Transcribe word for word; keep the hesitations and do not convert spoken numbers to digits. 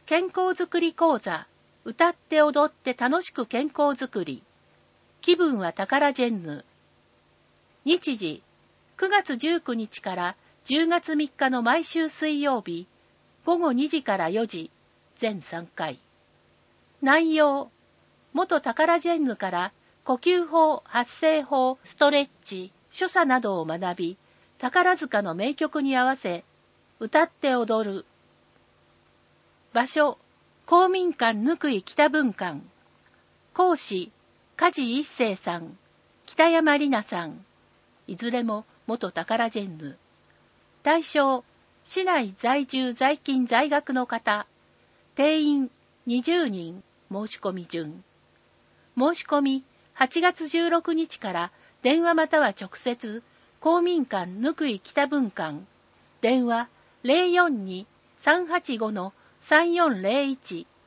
健康づくり講座、歌って踊って楽しく健康づくり。気分はタカラジェンヌ。日時、くがつじゅうくにちからじゅうがつみっかの毎週水曜日、ごごにじからよじ、全さんかい。内容、元タカラジェンヌから呼吸法、発声法、ストレッチ、所作などを学び、宝塚の名曲に合わせ、歌って踊る。場所、公民館ぬくい北分館。講師、梶一生さん、北山里奈さん。いずれも元タカラジェンヌ。対象、市内在住在勤在学の方。定員にじゅうにん、申し込み順。申し込み、はちがつじゅうろくにちから電話または直接、公民館ぬくい北分館。電話 ゼロよんに さんはちご さんよんゼロいち